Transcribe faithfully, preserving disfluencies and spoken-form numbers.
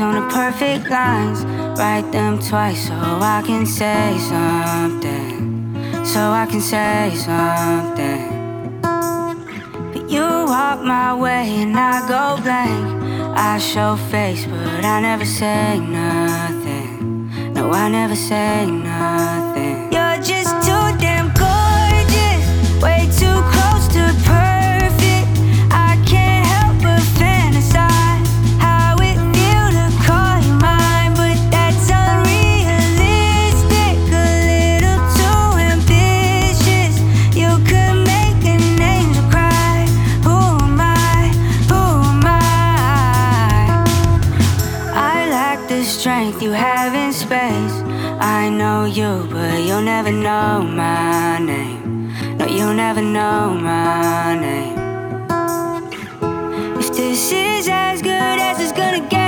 on the perfect lines. Write them twice so I can say something. So I can say something. But you walk my way and I go blank. I show face but I never say nothing. No, I never say nothing. You're just too damn gorgeous, way too close to perfect. I can't help but fantasize how it feel to call you mine, but that's unrealistic, a little too ambitious. You could make an angel cry. Who am I? Who am I? I lack the strength you have in space. I know you, but you'll never know my name. No, you'll never know my name. If this is as good as it's gonna get,